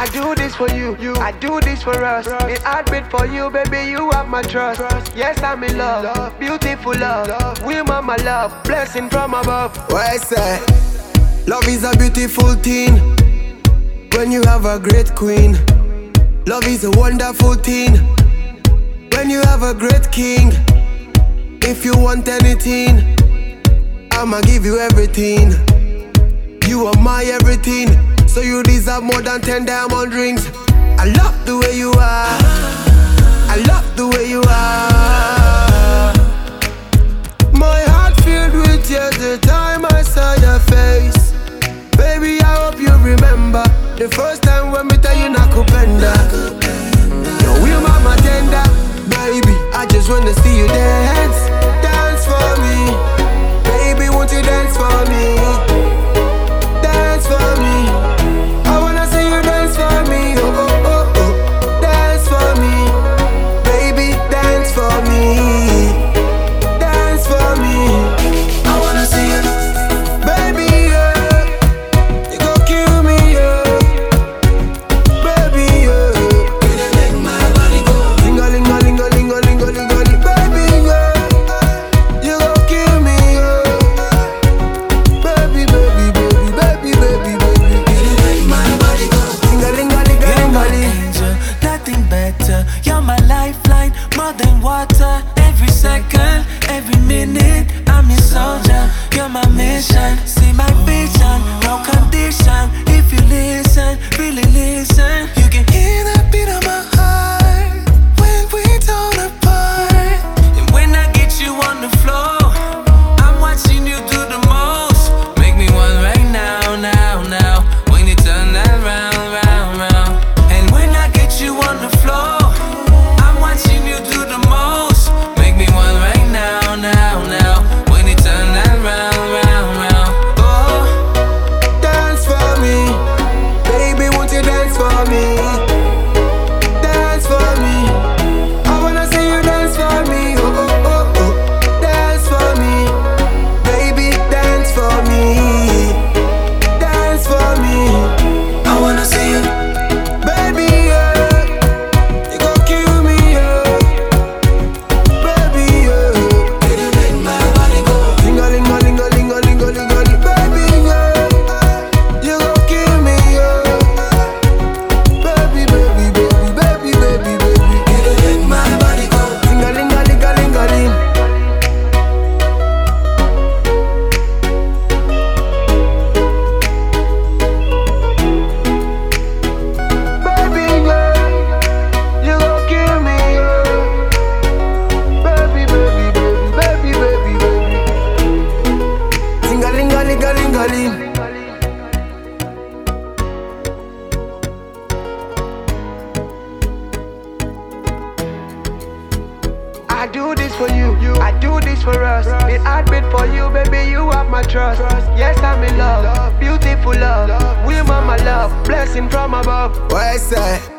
do this for you, I do this for us. It heartbeat for you, baby, you have my trust. Yes, I'm in love, beautiful love. We mama love, blessing from above. What I say? Love is a beautiful thing when you have a great queen. Love is a wonderful thing when you have a great king. If you want anything, I'ma give you everything. You are my everything, so you deserve more than 10 diamond rings. I love the way you are, I love the way you are. My heart filled with tears the time I saw your face. Baby, I hope you remember the first time when me tell you nakupenda. Yo, we mama tender, baby, I just wanna see you dance. Dance for me, baby, won't you dance for me? Dance for me, I wanna see you dance for me. Oh, oh, oh, oh. Dance for me, baby, dance for me. Dance for me, I wanna see you. Baby, yeah, you gon' kill me, yeah. Baby, yeah, you make my body go ling-a-ling-a-ling-a-ling-a-ling-a-ling-a-ling. Baby, yeah, you gon' kill me, yeah. Baby, baby, baby, baby, baby, baby, you make my body go ling-a-ling-a-ling-a-ling-a-ling. Angel, nothing better. You're my lifeline, more than water. Every second, every minute, I'm your soldier. You're my mission, see my vision, no condition. If you listen, really listen, you can hear the beat of my heart when we torn apart. And when I get you on the floor, I'm watching you do the most. Make me one right now, now, now. When you turn that round, round, round. And when I get you on the floor, I'm watching you do the most. Make me one right now, now, now. When you turn that round, round, round. Oh, Dance for me, baby, won't you dance for me? Dance for me, I wanna see you dance for me. Oh, oh, oh, oh. Dance for me, baby, dance for me. Dance for me, I wanna see you. baby, yeah, you gon' kill me, yeah. Baby, yeah, You make my body go. ling-a-ling-a-ling-a-ling-a-ling-a-ling. Baby, yeah, you gon' kill me, yeah. Baby, baby, baby, baby, baby, baby, You make my body go. ling-a-ling-a-ling-a-ling-a-ling. Baby, yeah, you gon' kill me, yeah. Baby, baby, baby, baby, baby, baby. Ling-a-ling-a-ling-a-ling-a-ling. I do this for you, I do this for us. It heartbeat for you, baby, you have my trust. Yes, I'm in love, beautiful love. We mama love, blessing from above. What I say?